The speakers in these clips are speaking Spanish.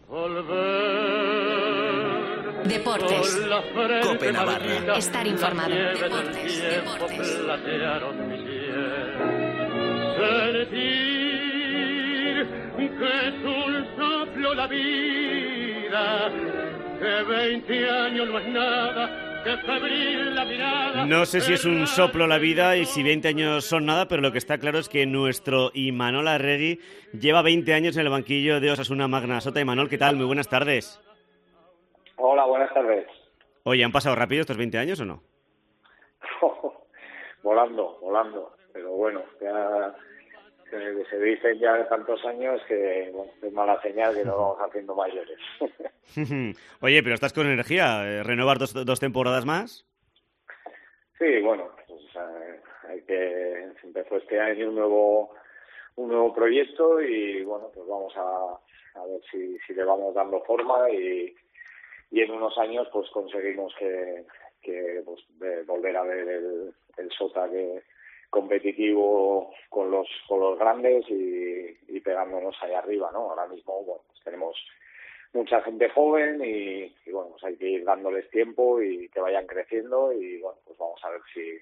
Deportes. COPE Navarra. Estar informado. Deportes. Que es un soplo la vida, que 20 años no es nada, que febril la mirada. No sé si es un soplo la vida y si 20 años son nada, pero lo que está claro es que nuestro Imanol Arregui lleva 20 años en el banquillo de Osasuna Magna Sota. Imanol, ¿qué tal? Muy buenas tardes. Hola, buenas tardes. Oye, ¿han pasado rápido estos 20 años o no? volando, pero bueno, ya se dicen ya de tantos años que bueno, es mala señal que nos vamos haciendo mayores. Oye, pero estás con energía, ¿renovar dos temporadas más? Sí, bueno, pues, se empezó este año un nuevo proyecto y bueno, pues vamos a ver si le vamos dando forma y en unos años pues conseguimos que pues, volver a ver el Sota que competitivo con los grandes y pegándonos ahí arriba, ¿no? Ahora mismo, bueno, pues tenemos mucha gente joven y bueno, pues hay que ir dándoles tiempo y que vayan creciendo y bueno, pues vamos a ver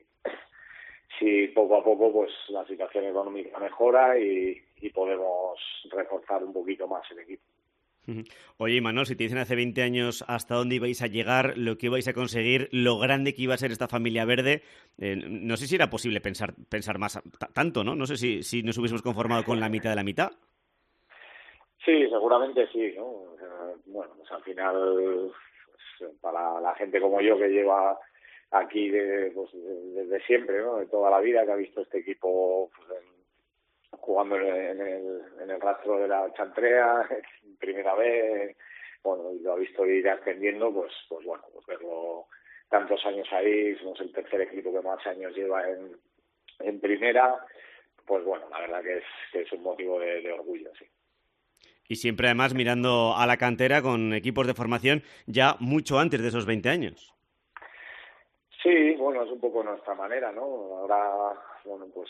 si poco a poco pues la situación económica mejora y podemos reforzar un poquito más el equipo. Oye, Imanol, si te dicen hace 20 años hasta dónde ibais a llegar, lo que ibais a conseguir, lo grande que iba a ser esta familia verde, no sé si era posible pensar más tanto, ¿no? No sé si nos hubiésemos conformado con la mitad de la mitad. Sí, seguramente sí, ¿no? Bueno, pues al final, pues, para la gente como yo que lleva aquí desde siempre, ¿no? De toda la vida, que ha visto este equipo pues, jugando en el rastro de la Chantrea, en primera vez, bueno, y lo ha visto ir ascendiendo, pues bueno, pues verlo tantos años ahí, somos el tercer equipo que más años lleva en primera, pues bueno, la verdad que es un motivo de orgullo, sí. Y siempre además mirando a la cantera con equipos de formación ya mucho antes de esos 20 años. Sí, bueno, es un poco nuestra manera, ¿no? Ahora, bueno, pues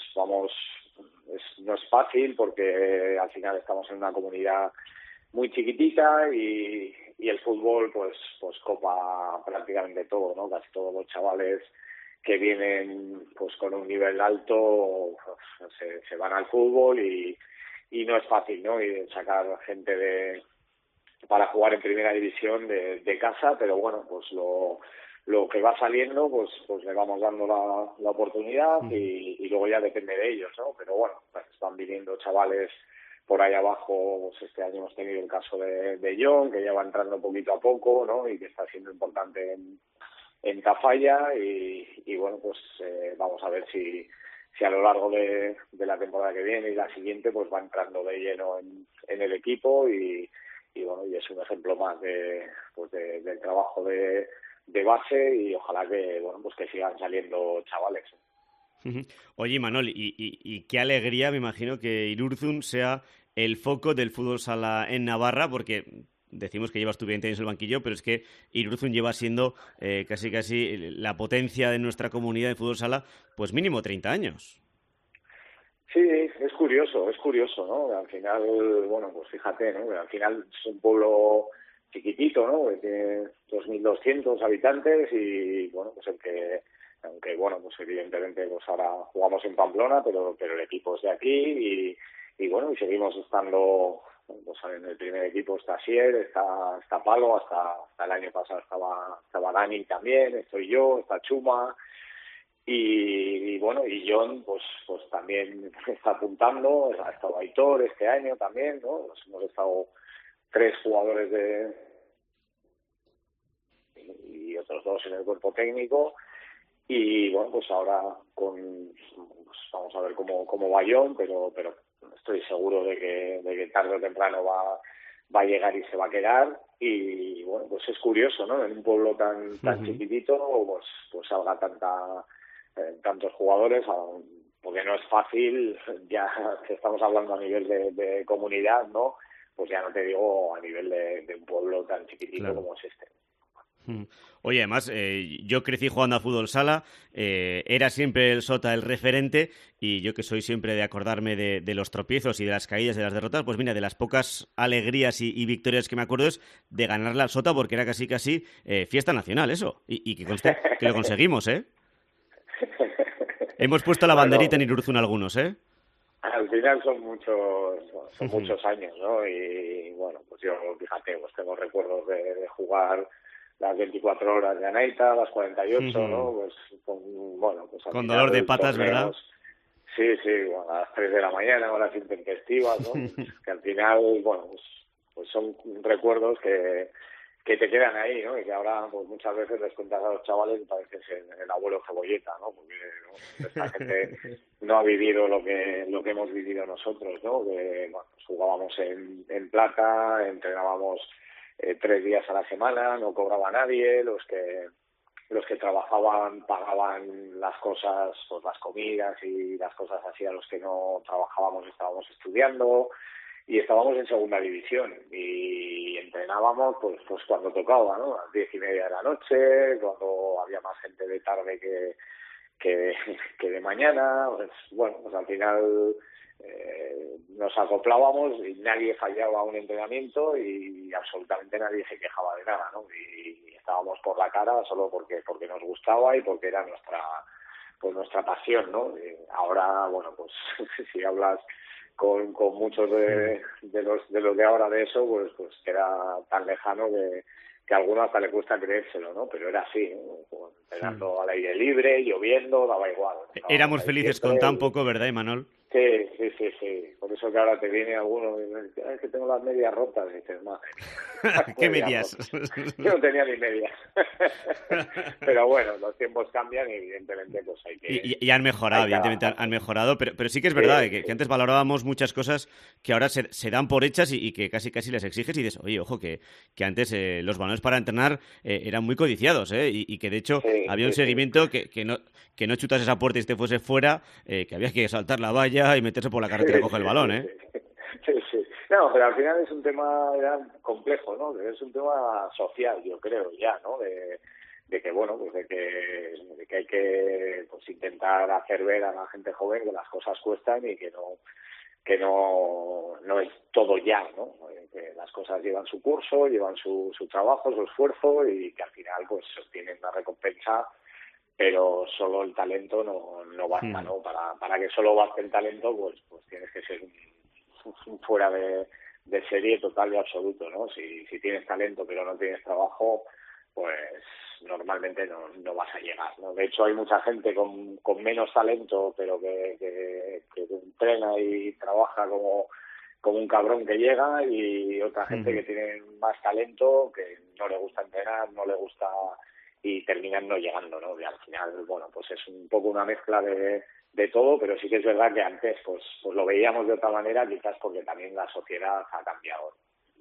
no es fácil porque al final estamos en una comunidad muy chiquitita y el fútbol pues copa prácticamente todo, ¿no? Casi todos los chavales que vienen pues con un nivel alto pues, se van al fútbol y no es fácil, ¿no? Y sacar gente para jugar en primera división de casa, pero bueno, pues lo que va saliendo, pues le vamos dando la oportunidad y luego ya depende de ellos, ¿no? Pero bueno, pues están viniendo chavales por ahí abajo, pues este año hemos tenido el caso de John, que ya va entrando poquito a poco, ¿no? Y que está siendo importante en Tafalla y bueno, pues vamos a ver si a lo largo de la temporada que viene y la siguiente pues va entrando de lleno en el equipo y bueno, y es un ejemplo más del trabajo de base y ojalá que bueno pues que sigan saliendo chavales. Oye, Imanol, y qué alegría, me imagino, que Irurzun sea el foco del fútbol sala en Navarra, porque decimos que llevas tú 20 años en el banquillo, pero es que Irurzun lleva siendo casi la potencia de nuestra comunidad de fútbol sala, pues mínimo 30 años. Sí, es curioso, ¿no? Al final, bueno, pues fíjate, ¿no? Al final es un pueblo chiquitito, ¿no? Que tiene 2.200 habitantes y, bueno, pues aunque bueno, pues evidentemente pues ahora jugamos en Pamplona, pero el equipo es de aquí y bueno, y seguimos estando, pues en el primer equipo está Sier, está Palo, hasta el año pasado estaba Dani también, estoy yo, está Chuma y bueno, y John pues también está apuntando, ha estado Aitor este año también, ¿no? Pues hemos estado 3 jugadores y otros 2 en el cuerpo técnico y bueno, pues ahora pues vamos a ver cómo va John, pero estoy seguro de que tarde o temprano va a llegar y se va a quedar y bueno, pues es curioso, ¿no? En un pueblo tan chiquitito pues salga tantos jugadores, porque no es fácil, ya que estamos hablando a nivel de comunidad, ¿no? Pues ya no te digo a nivel de un pueblo tan chiquitito, claro, como es este. Oye, además, yo crecí jugando a fútbol sala, era siempre el Sota el referente, y yo que soy siempre de acordarme de los tropiezos y de las caídas, de las derrotas, pues mira, de las pocas alegrías y victorias que me acuerdo es de ganarle al Sota, porque era casi fiesta nacional eso, y que conste que lo conseguimos, ¿eh? Hemos puesto la banderita en Irurzun algunos, ¿eh? Al final son muchos años, ¿no? Y bueno, pues yo, fíjate, pues tengo recuerdos de jugar las 24 horas de Anaita, las 48, ¿no? Pues con dolor de patas, ¿verdad? Sí, bueno, a las 3 de la mañana, horas intempestivas, ¿no? Que al final, bueno, pues son recuerdos que te quedan ahí, ¿no? Y que ahora pues muchas veces les cuentas a los chavales y pareces el abuelo cebolleta, ¿no? Porque esta gente no ha vivido lo que hemos vivido nosotros, ¿no? Que bueno, pues jugábamos en plata, entrenábamos 3 días a la semana, no cobraba nadie, los que trabajaban pagaban las cosas, pues las comidas y las cosas así, a los que no trabajábamos estábamos estudiando. Y estábamos en segunda división y entrenábamos pues cuando tocaba, ¿no? A las 10:30 de la noche, cuando había más gente de tarde que de mañana. Pues, bueno, pues al final nos acoplábamos y nadie fallaba un entrenamiento y absolutamente nadie se quejaba de nada, ¿no? Y estábamos por la cara solo porque nos gustaba y porque era nuestra pasión, ¿no? Y ahora, bueno, pues si hablas con muchos de los de ahora de eso, pues queda tan lejano que a alguno hasta le cuesta creérselo, ¿no? Pero era así, ¿no? Entrenando al aire libre, lloviendo, daba igual. Éramos felices con tan poco, ¿verdad, Imanol? Sí. Por eso que ahora te viene alguno y me dice, es que tengo las medias rotas. Y dices, madre. ¿Qué medias? Yo no tenía ni medias. Pero bueno, los tiempos cambian y evidentemente pues hay que... Y han mejorado, evidentemente han mejorado, pero sí que es verdad que antes valorábamos muchas cosas que ahora se dan por hechas y que casi les exiges y dices, oye, ojo, que antes los balones para entrenar eran muy codiciados, y que de hecho había un seguimiento que no chutas esa puerta y te fuese fuera, que había que saltar la valla y meterse por la carretera a coger el balón, ¿eh? Sí. No, pero al final es un tema complejo, ¿no? Es un tema social, yo creo, ya, ¿no? De que, bueno, pues de que hay que pues intentar hacer ver a la gente joven que las cosas cuestan y que no es todo ya, ¿no? Que las cosas llevan su curso, llevan su trabajo, su esfuerzo y que al final pues obtienen una recompensa, pero solo el talento no basta, ¿no? Para que solo baste el talento, pues tienes que ser un fuera de serie total y absoluto, ¿no? Si tienes talento pero no tienes trabajo, pues normalmente no vas a llegar, ¿no? De hecho hay mucha gente con menos talento pero que entrena y trabaja como un cabrón que llega, y otra gente que tiene más talento, que no le gusta entrenar, no le gusta y terminan no llegando, ¿no? Y al final, bueno, pues es un poco una mezcla de todo, pero sí que es verdad que antes pues lo veíamos de otra manera, quizás porque también la sociedad ha cambiado.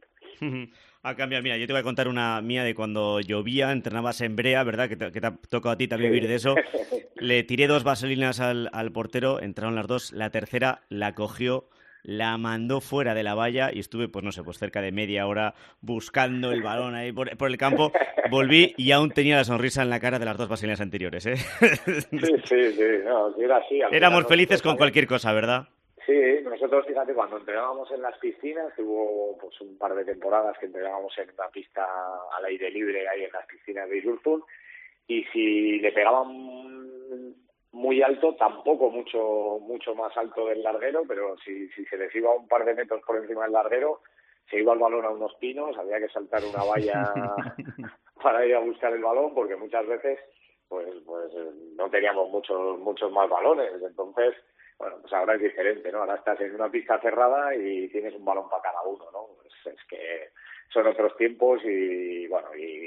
Ha cambiado. Mira, yo te voy a contar una mía de cuando llovía, entrenabas en Brea, ¿verdad? Que te ha tocado a ti también vivir de eso. Le tiré 2 vaselinas al portero, entraron las 2, la tercera la cogió, la mandó fuera de la valla y estuve, pues no sé, pues cerca de media hora buscando el balón ahí por el campo. Volví y aún tenía la sonrisa en la cara de las 2 vaselinas anteriores, ¿eh? Sí, no, era así. Éramos felices con cualquier cosa, ¿verdad? Sí, nosotros, fíjate, cuando entrenábamos en las piscinas, hubo pues un par de temporadas que entrenábamos en una pista al aire libre ahí en las piscinas de Irurzun, y si le pegaban muy alto, tampoco mucho más alto del larguero, pero si se les iba un par de metros por encima del larguero, se iba el balón a unos pinos, había que saltar una valla para ir a buscar el balón, porque muchas veces pues no teníamos muchos más balones. Entonces, bueno, pues ahora es diferente, ¿no? Ahora estás en una pista cerrada y tienes un balón para cada uno, ¿no? Pues es que son otros tiempos y bueno,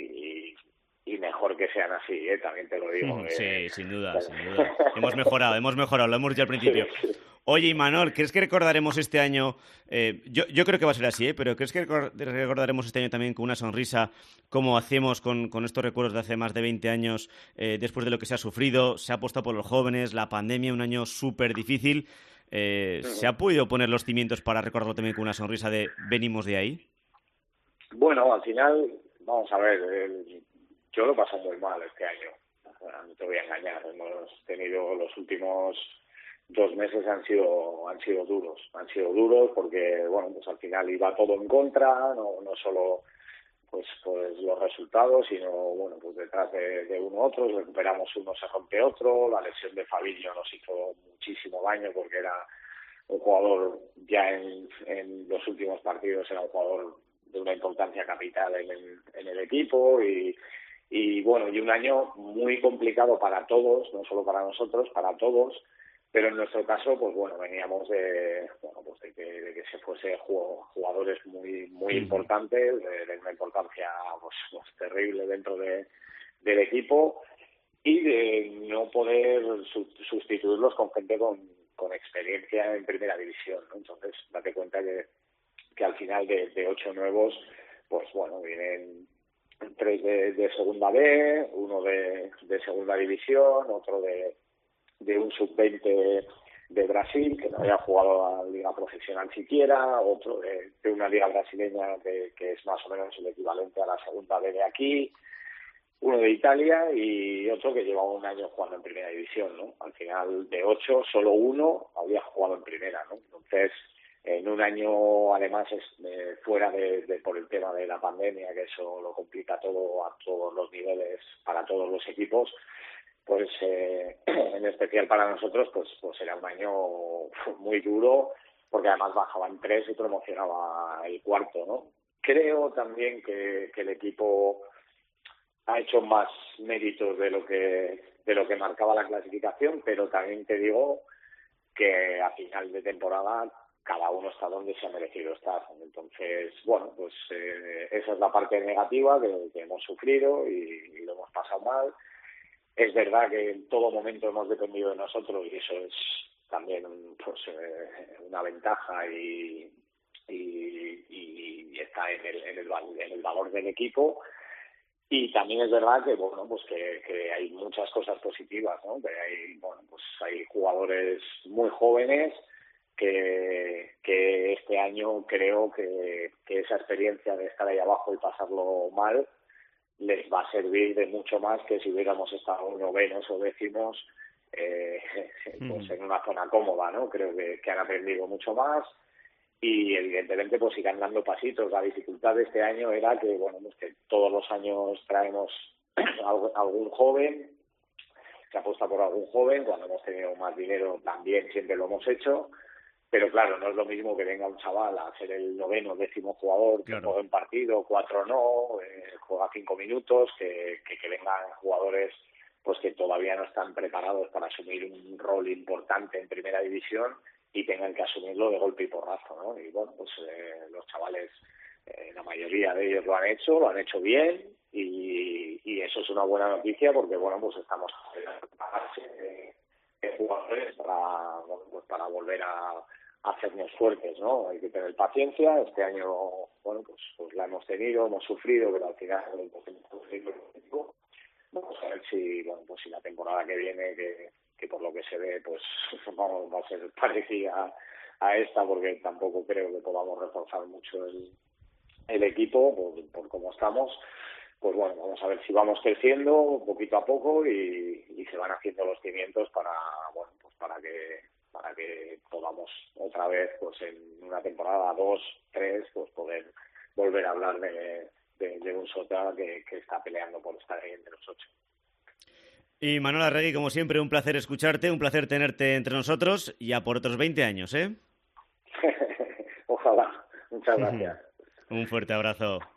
y mejor que sean así, también te lo digo. Sí, sin duda. Hemos mejorado, lo hemos dicho al principio. Sí. Oye, Imanol, ¿crees que recordaremos este año, yo creo que va a ser así, pero ¿crees que recordaremos este año también con una sonrisa, como hacemos con estos recuerdos de hace más de 20 años, después de lo que se ha sufrido, se ha apostado por los jóvenes, la pandemia, un año súper difícil, ¿se ha podido poner los cimientos para recordarlo también con una sonrisa de venimos de ahí? Bueno, al final, vamos a ver, yo lo he pasado muy mal este año, no te voy a engañar. Hemos tenido los últimos 2 meses han sido duros porque bueno, pues al final iba todo en contra, no solo pues los resultados, sino bueno, pues detrás de uno otro, recuperamos uno, se rompe otro, la lesión de Fabinho nos hizo muchísimo daño porque era un jugador ya en los últimos partidos, era un jugador de una importancia capital en el equipo y bueno, y un año muy complicado para todos, no solo para nosotros, para todos. Pero en nuestro caso, pues bueno, veníamos de que se fuese jugadores muy importantes, de una importancia pues terrible dentro del equipo, y de no poder sustituirlos con gente con experiencia en primera división, ¿no? Entonces, date cuenta que al final de 8 nuevos, pues bueno, vienen 3 de segunda B, uno de segunda división, otro de un sub-20 de Brasil, que no había jugado a la liga profesional siquiera, otro de una liga brasileña que es más o menos el equivalente a la segunda B de aquí, uno de Italia y otro que llevaba un año jugando en primera división, ¿no? Al final, de 8, solo uno había jugado en primera, ¿no? Entonces, en un año, además, fuera por el tema de la pandemia, que eso lo complica todo a todos los niveles, para todos los equipos, pues en especial para nosotros pues era un año muy duro, porque además bajaban 3 y promocionaba el cuarto, ¿no? Creo también que el equipo ha hecho más méritos de lo que marcaba la clasificación, pero también te digo que a final de temporada cada uno está donde se ha merecido estar. Entonces, bueno, pues esa es la parte negativa que hemos sufrido y lo hemos pasado mal. Es verdad que en todo momento hemos dependido de nosotros y eso es también pues una ventaja y está en el valor del equipo. Y también es verdad que bueno, pues que hay muchas cosas positivas, ¿no? Que hay jugadores muy jóvenes que este año creo que esa experiencia de estar ahí abajo y pasarlo mal les va a servir de mucho más que si hubiéramos estado novenos o décimos pues en una zona cómoda, ¿no? Creo que han aprendido mucho más y evidentemente pues irán dando pasitos. La dificultad de este año era que bueno, pues que todos los años traemos algún joven, se apuesta por algún joven, cuando hemos tenido más dinero también siempre lo hemos hecho. Pero claro, no es lo mismo que venga un chaval a ser el 9º, 10º jugador, que juega un partido, 4 no, juega 5 minutos, que vengan jugadores pues que todavía no están preparados para asumir un rol importante en primera división y tengan que asumirlo de golpe y porrazo, ¿no? Y bueno, pues los chavales, la mayoría de ellos lo han hecho bien y eso es una buena noticia porque bueno, pues estamos jugadores para volver a hacernos fuertes, ¿no? Hay que tener paciencia. Este año, bueno, pues la hemos tenido, hemos sufrido, pero al final vamos a ver si la temporada que viene, que por lo que se ve, pues va a ser parecida a esta, porque tampoco creo que podamos reforzar mucho el equipo por cómo estamos. Pues bueno, vamos a ver si vamos creciendo poquito a poco y se van haciendo los cimientos para que podamos otra vez, pues en una temporada, 2, 3, pues poder volver a hablar de un Sota que está peleando por estar ahí entre los 8. Y Manuel Arregui, como siempre, un placer escucharte, un placer tenerte entre nosotros y a por otros 20 años, ¿eh? Ojalá. Muchas gracias. Un fuerte abrazo.